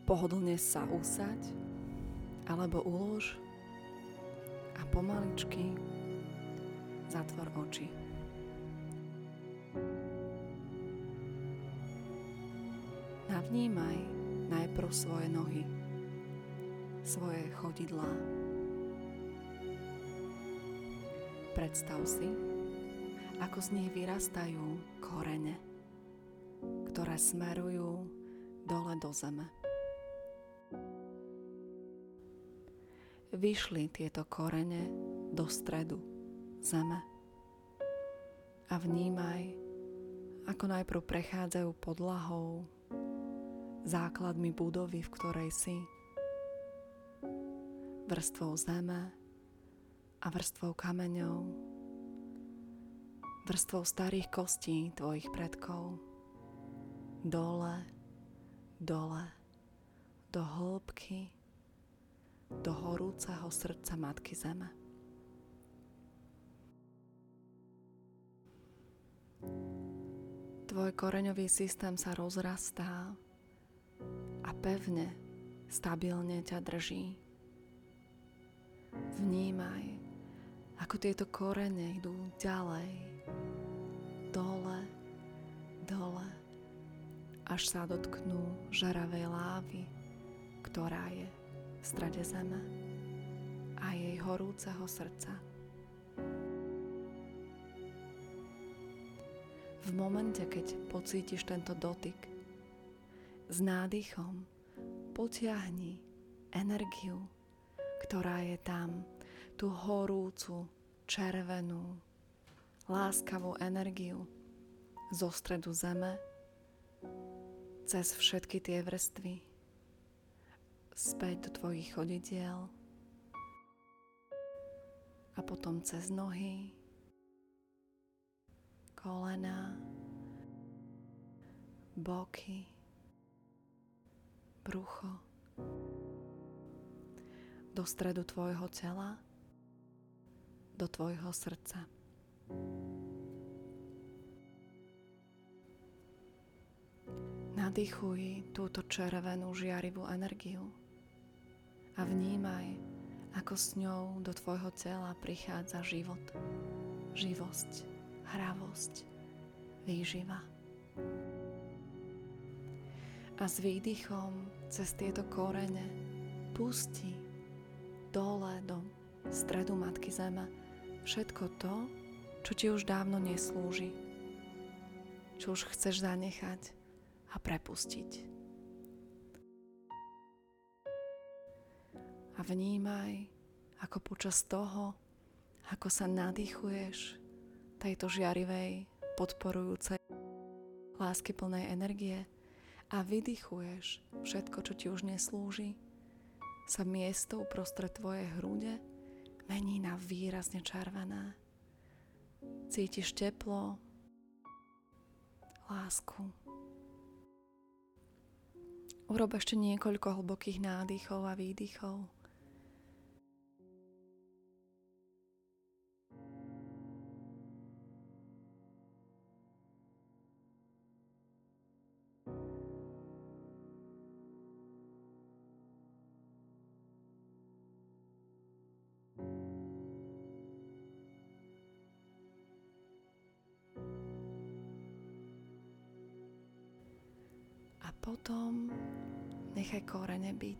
Pohodlne sa usaď alebo ulož a pomaličky zatvor oči. Navnímaj najprv svoje nohy, svoje chodidlá. Predstav si, ako z nich vyrastajú korene, ktoré smerujú dole do zeme. Vyšli tieto korene do stredu zeme a vnímaj, ako najprv prechádzajú podlahou, základmi budovy, v ktorej si, vrstvou zeme a vrstvou kameňov, vrstvou starých kostí tvojich predkov, dole, dole, do hĺbky, do horúceho srdca Matky Zeme. Tvoj koreňový systém sa rozrastá a pevne, stabilne ťa drží. Vnímaj, ako tieto korene idú ďalej, dole, dole, až sa dotknú žaravej lávy, ktorá je v strede zeme a jej horúceho srdca. V momente, keď pocítiš tento dotyk, s nádychom potiahni energiu, ktorá je tam, tú horúcu, červenú, láskavú energiu zo stredu zeme cez všetky tie vrstvy späť do tvojich chodidiel a potom cez nohy, kolená, boky, brucho, do stredu tvojho tela, do tvojho srdca. Nadýchuj túto červenú žiarivú energiu a vnímaj, ako s ňou do tvojho tela prichádza život, živosť, hravosť, výživa. A s výdychom cez tieto korene pusti dole do stredu Matky Zeme všetko to, čo ti už dávno neslúži, čo už chceš zanechať a prepustiť. A vnímaj, ako počas toho, ako sa nadýchuješ tejto žiarivej, podporujúcej, láskyplnej energie a vydychuješ všetko, čo ti už neslúži, sa miesto uprostred tvojej hrude mení na výrazne červené. Cítiš teplo, lásku. Urob ešte niekoľko hlbokých nádychov a výdychov. A potom nechaj korene byť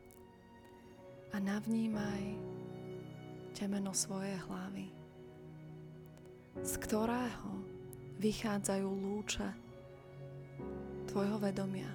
a navnímaj temeno svojej hlavy, z ktorého vychádzajú lúče tvojho vedomia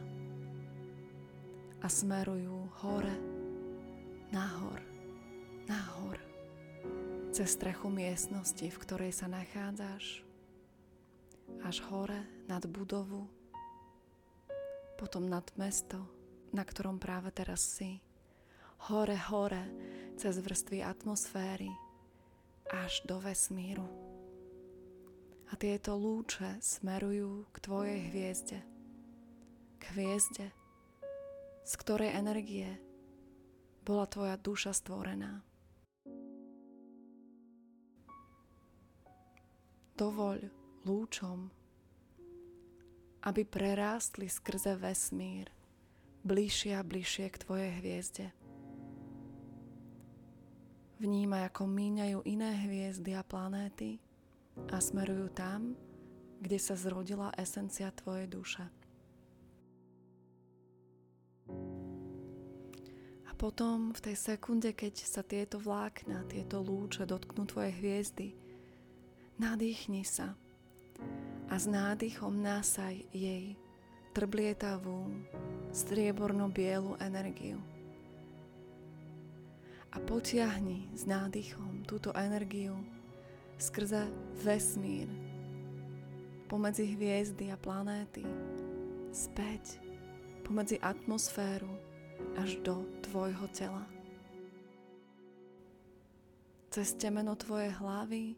a smerujú hore, nahor, nahor, cez strechu miestnosti, v ktorej sa nachádzaš, až hore nad budovu, potom nad mesto, na ktorom práve teraz si, hore, hore, cez vrstvy atmosféry, až do vesmíru. A tieto lúče smerujú k tvojej hviezde, k hviezde, z ktorej energie bola tvoja duša stvorená. Dovoľ lúčom, aby prerástli skrze vesmír bližšie a bližšie k tvojej hviezde. Vnímaj, ako míňajú iné hviezdy a planéty a smerujú tam, kde sa zrodila esencia tvojej duše. A potom v tej sekunde, keď sa tieto vlákna, tieto lúče dotknú tvojej hviezdy, nadýchni sa a s nádychom nasaj jej trblietavú, strieborno-bielu energiu. A potiahni s nádychom túto energiu skrze vesmír, pomedzi hviezdy a planéty, späť, pomedzi atmosféru až do tvojho tela. Cez temeno tvojej hlavy,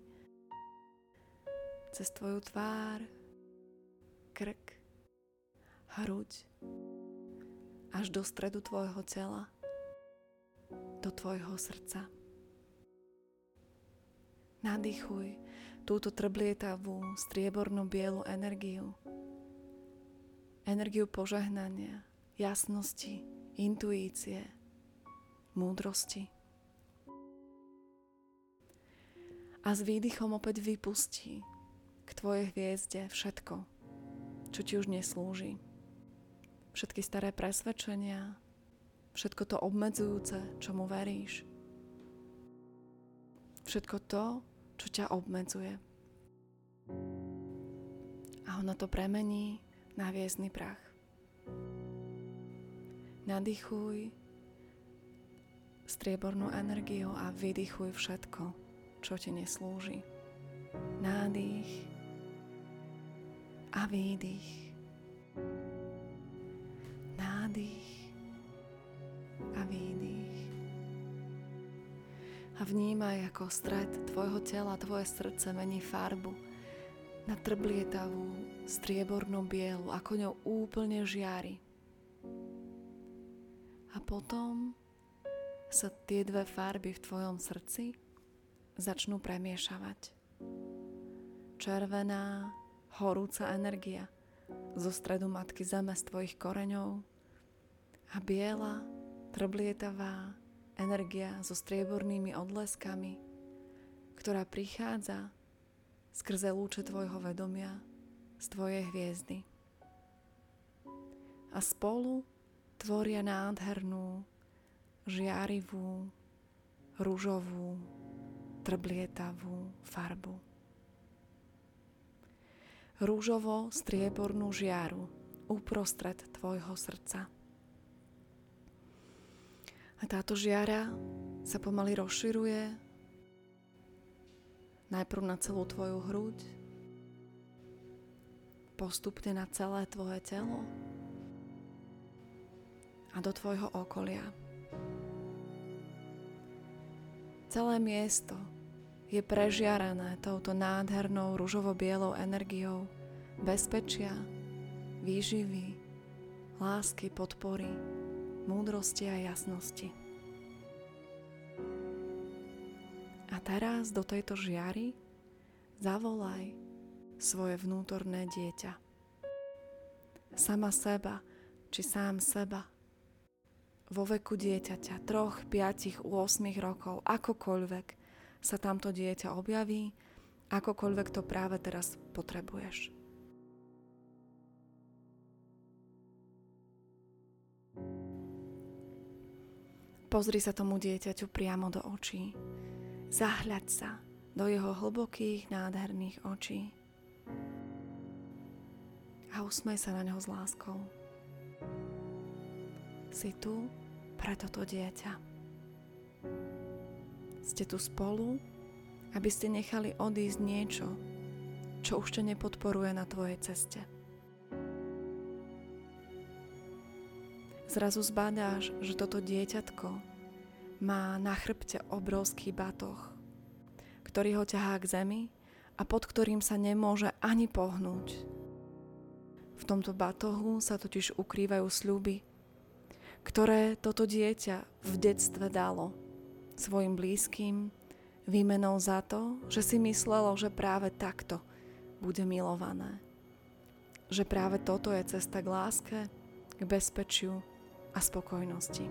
cez tvoju tvár, krk, hruď, až do stredu tvojho tela, do tvojho srdca. Nadýchuj túto trblietavú, strieborno-bielu energiu. Energiu požehnania, jasnosti, intuície, múdrosti. A s výdychom opäť vypustí k tvojej hviezde všetko, čo ti už neslúži. Všetky staré presvedčenia, všetko to obmedzujúce, čomu veríš. Všetko to, čo ťa obmedzuje. A ono to premení na hviezdny prach. Nadýchuj striebornú energiu a vydychuj všetko, čo ti neslúži. Nádych a výdych. Nádych a výdych. A vnímaj, ako stred tvojho tela, tvoje srdce mení farbu na trblietavú, strieborno-bielu, ako ňou úplne žiari. A potom sa tie dve farby v tvojom srdci začnú premiešavať. Červená, horúca energia zo stredu Matky Zeme z tvojich koreňov a biela, trblietavá energia so striebornými odleskami, ktorá prichádza skrze lúče tvojho vedomia z tvojej hviezdy. A spolu tvoria nádhernú, žiarivú, ružovú, trblietavú farbu. Rúžovo-striebornú žiaru uprostred tvojho srdca. A táto žiara sa pomaly rozširuje najprv na celú tvoju hruď, postupne na celé tvoje telo a do tvojho okolia. Celé miesto je prežiarané touto nádhernou ružovo-bielou energiou bezpečia, výživy, lásky, podpory, múdrosti a jasnosti. A teraz do tejto žiary zavolaj svoje vnútorné dieťa. Sama seba, či sám seba. Vo veku dieťaťa 3, 5, 8 rokov, akokoľvek sa tamto dieťa objaví, akokoľvek to práve teraz potrebuješ. Pozri sa tomu dieťaťu priamo do očí. Zahľaď sa do jeho hlbokých, nádherných očí. A usmej sa na ňo s láskou. Si tu pre toto dieťa. Ste tu spolu, aby ste nechali odísť niečo, čo už ťa nepodporuje na tvojej ceste. Zrazu zbadáš, že toto dieťatko má na chrbte obrovský batoh, ktorý ho ťahá k zemi a pod ktorým sa nemôže ani pohnúť. V tomto batohu sa totiž ukrývajú sľuby, ktoré toto dieťa v detstve dalo svojim blízkym výmenou za to, že si myslelo, že práve takto bude milované. Že práve toto je cesta k láske, k bezpečiu, a spokojnosti.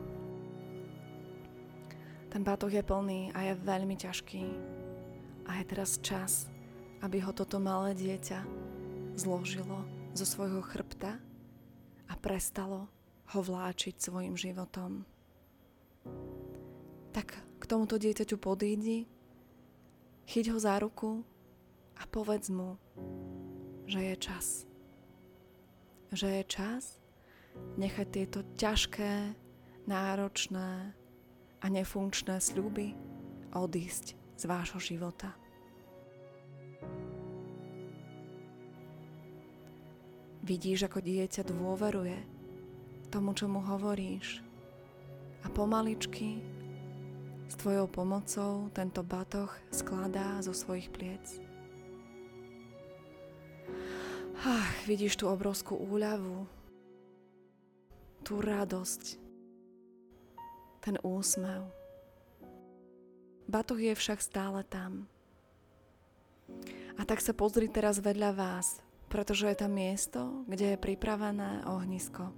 Ten batoh je plný a je veľmi ťažký. A je teraz čas, aby ho toto malé dieťa zložilo zo svojho chrbta a prestalo ho vláčiť svojim životom. Tak k tomuto dieťaťu podídi, chyť ho za ruku a povedz mu, že je čas. Že je čas nechať tieto ťažké, náročné a nefunkčné sľuby odísť z vášho života. Vidíš, ako dieťa dôveruje tomu, čo mu hovoríš, a pomaličky s tvojou pomocou tento batoh skladá zo svojich pliec. Vidíš tú obrovskú úľavu, tú radosť, ten úsmev. Batoh je však stále tam. A tak sa pozri teraz vedľa vás, pretože je tam miesto, kde je pripravené ohnisko.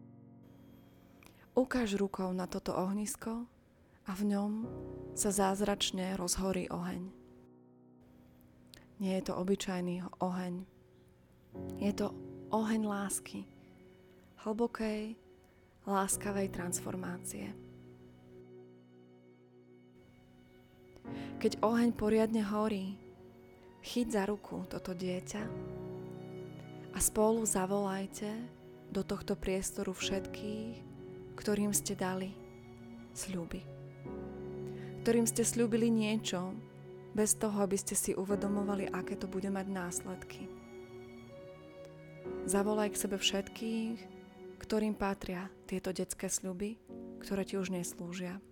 Ukáž rukou na toto ohnisko a v ňom sa zázračne rozhorí oheň. Nie je to obyčajný oheň. Je to oheň lásky, hlbokej, láskavej transformácie. Keď oheň poriadne horí, chyť za ruku toto dieťa a spolu zavolajte do tohto priestoru všetkých, ktorým ste dali sľuby. Ktorým ste sľúbili niečo, bez toho, aby ste si uvedomovali, aké to bude mať následky. Zavolaj k sebe všetkých, ktorým patria tieto detské sľuby, ktoré ti už neslúžia.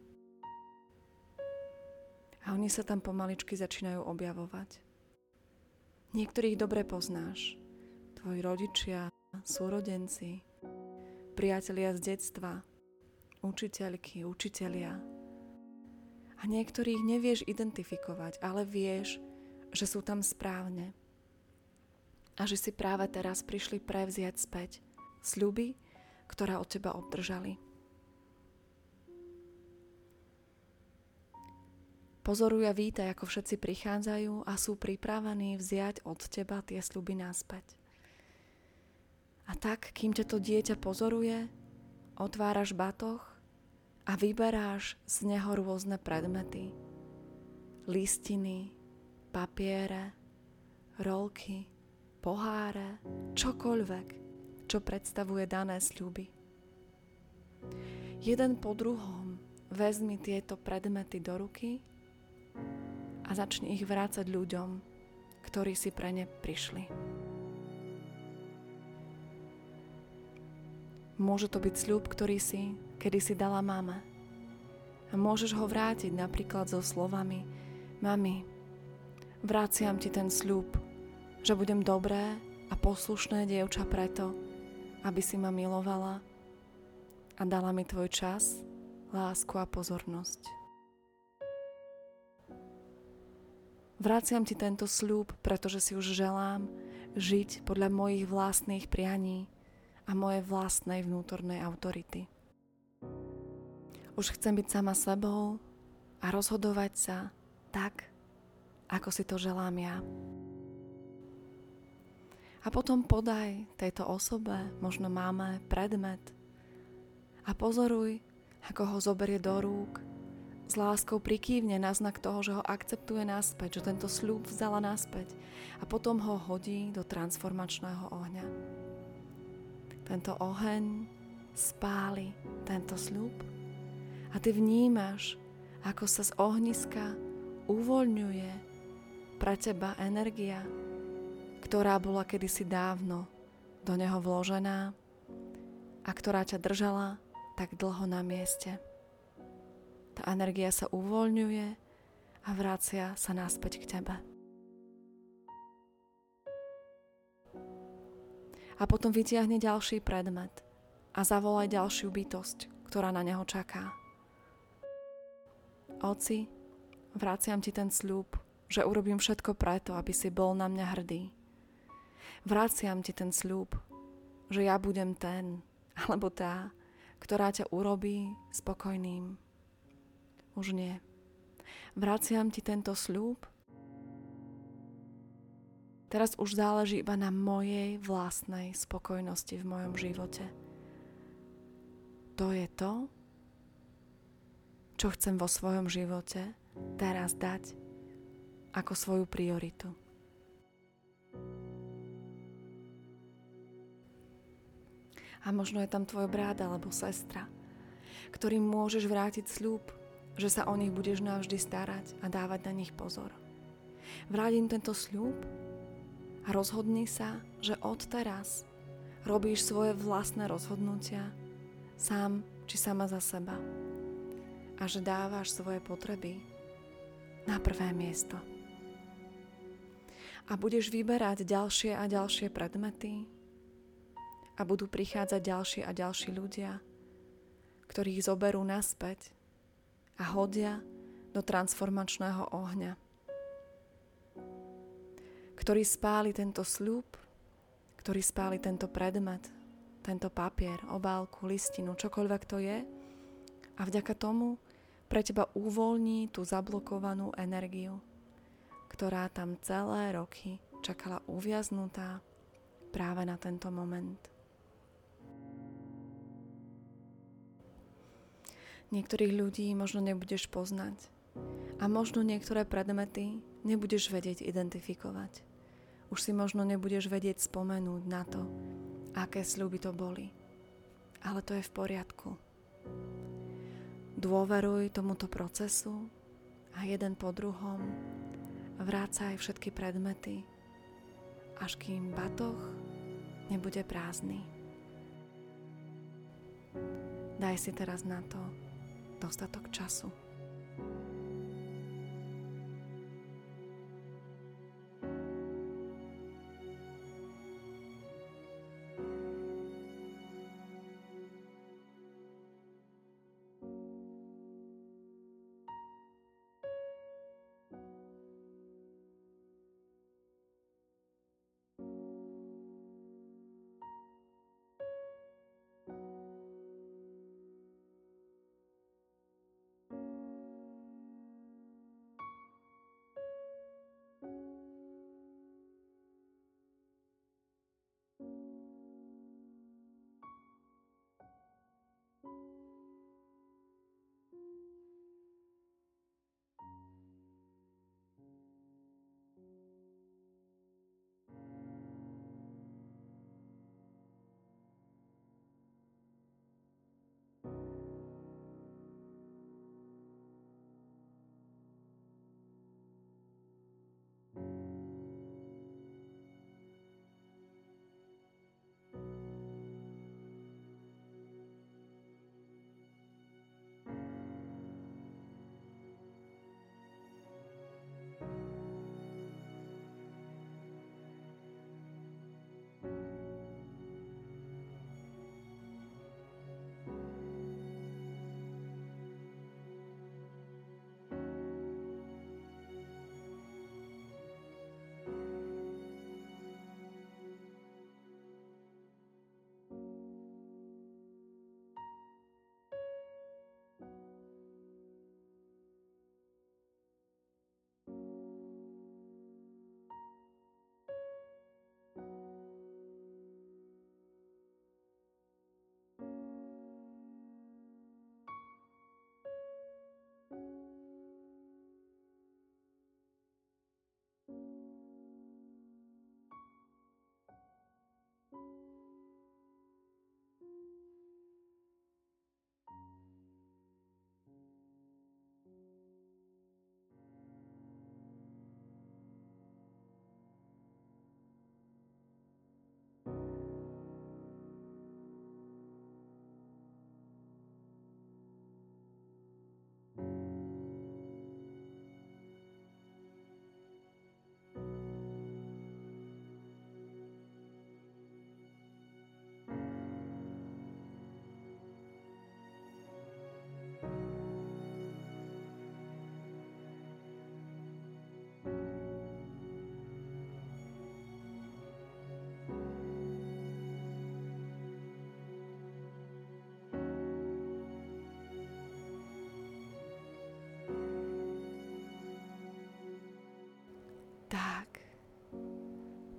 A oni sa tam pomaličky začínajú objavovať. Niektorých dobre poznáš. Tvoji rodičia, súrodenci, priatelia z detstva, učiteľky, učitelia. A niektorých nevieš identifikovať, ale vieš, že sú tam správne. A že si práve teraz prišli prevziať späť sľuby, ktoré od teba obdržali. Pozoruj a vítaj, ako všetci prichádzajú a sú pripravení vziať od teba tie sľuby naspäť. A tak, kým ťa to dieťa pozoruje, otváraš batoh a vyberáš z neho rôzne predmety. Listiny, papiere, rolky, poháre, čokoľvek, čo predstavuje dané sľuby. Jeden po druhom vezmi tieto predmety do ruky a začni ich vrácať ľuďom, ktorí si pre ne prišli. Môže to byť sľub, ktorý si kedysi dala mame. A môžeš ho vrátiť napríklad so slovami: Mami, vraciam ti ten sľub, že budem dobré a poslušné dievča preto, aby si ma milovala a dala mi tvoj čas, lásku a pozornosť. Vraciam ti tento sľub, pretože si už želám žiť podľa mojich vlastných prianí a mojej vlastnej vnútornej autority. Už chcem byť sama sebou a rozhodovať sa tak, ako si to želám ja. A potom podaj tejto osobe, možno mame, predmet a pozoruj, ako ho zoberie do rúk, s láskou prikývne na znak toho, že ho akceptuje naspäť, že tento sľub vzala naspäť a potom ho hodí do transformačného ohňa. Tento oheň spáli tento sľub a ty vnímaš, ako sa z ohniska uvoľňuje pre teba energia, ktorá bola kedysi dávno do neho vložená a ktorá ťa držala tak dlho na mieste. Tá energia sa uvoľňuje a vracia sa naspäť k tebe. A potom vytiahne ďalší predmet a zavolaj ďalšiu bytosť, ktorá na neho čaká. Oci, vraciam ti ten sľub, že urobím všetko preto, aby si bol na mňa hrdý. Vraciam ti ten sľub, že ja budem ten alebo tá, ktorá ťa urobí spokojným. Už nie. Vraciam ti tento sľub. Teraz už záleží iba na mojej vlastnej spokojnosti v mojom živote. To je to, čo chcem vo svojom živote teraz dať ako svoju prioritu. A možno je tam tvoj brat alebo sestra, ktorým môžeš vrátiť sľub, že sa o nich budeš navždy starať a dávať na nich pozor. Vráť im tento sľub a rozhodni sa, že odteraz robíš svoje vlastné rozhodnutia sám či sama za seba a že dávaš svoje potreby na prvé miesto. A budeš vyberať ďalšie a ďalšie predmety a budú prichádzať ďalší a ďalší ľudia, ktorí ich zoberú naspäť a hodia do transformačného ohňa, ktorý spáli tento sľub, ktorý spáli tento predmet, tento papier, obálku, listinu, čokoľvek to je, a vďaka tomu pre teba uvoľní tú zablokovanú energiu, ktorá tam celé roky čakala uviaznutá práve na tento moment. Niektorých ľudí možno nebudeš poznať a možno niektoré predmety nebudeš vedieť identifikovať. Už si možno nebudeš vedieť spomenúť na to, aké sľuby to boli. Ale to je v poriadku. Dôveruj tomuto procesu a jeden po druhom vrácaj všetky predmety, až kým batoh nebude prázdny. Daj si teraz na to dostatok času.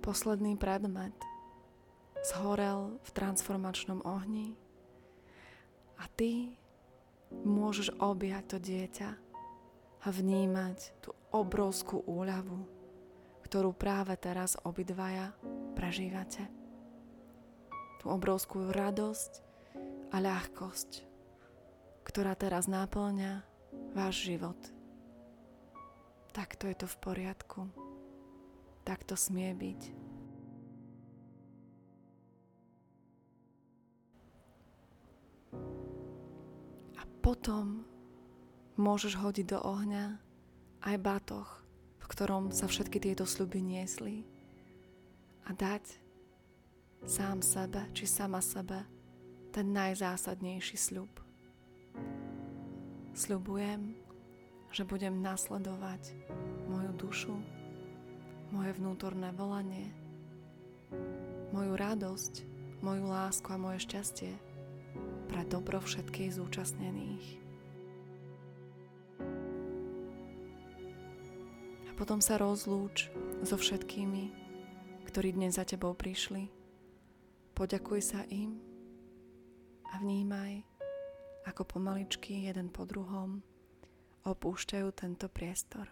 posledný predmet zhorel v transformačnom ohni a ty môžeš objať to dieťa a vnímať tú obrovskú úľavu, ktorú práve teraz obidvaja prežívate. Tú obrovskú radosť a ľahkosť, ktorá teraz náplňa váš život. Takto je to v poriadku. Takto smie byť. A potom môžeš hodiť do ohňa aj batoh, v ktorom sa všetky tieto sľuby niesli a dať sám sebe či sama sebe ten najzásadnejší sľub. Sľubujem, že budem nasledovať moju dušu, moje vnútorné volanie, moju radosť, moju lásku a moje šťastie pre dobro všetkých zúčastnených. A potom sa rozlúč so všetkými, ktorí dnes za tebou prišli. Poďakuj sa im a vnímaj, ako pomaličky jeden po druhom opúšťajú tento priestor.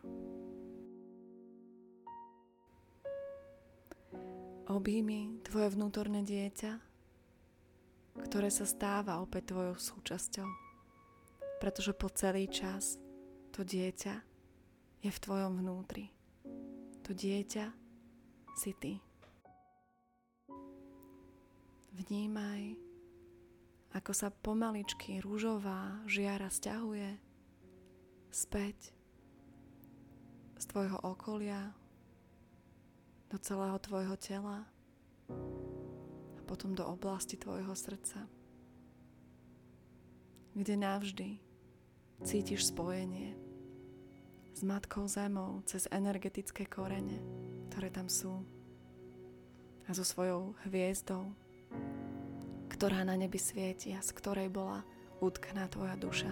Objími tvoje vnútorné dieťa, ktoré sa stáva opäť tvojou súčasťou, pretože po celý čas to dieťa je v tvojom vnútri. To dieťa si ty. Vnímaj, ako sa pomaličky ružová žiara sťahuje späť z tvojho okolia do celého tvojho tela a potom do oblasti tvojho srdca, kde navždy cítiš spojenie s Matkou Zemou cez energetické korene, ktoré tam sú, a so svojou hviezdou, ktorá na nebi svieti a z ktorej bola utkaná tvoja duša.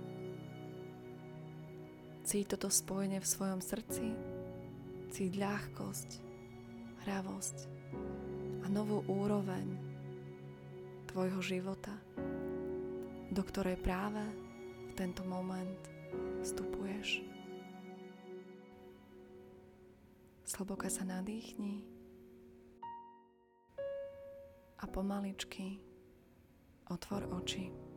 Cíť toto spojenie v svojom srdci, cíť ľahkosť, hravosť a novú úroveň tvojho života, do ktorej práve v tento moment vstupuješ. Zhlboka sa nadýchni a pomaličky otvor oči.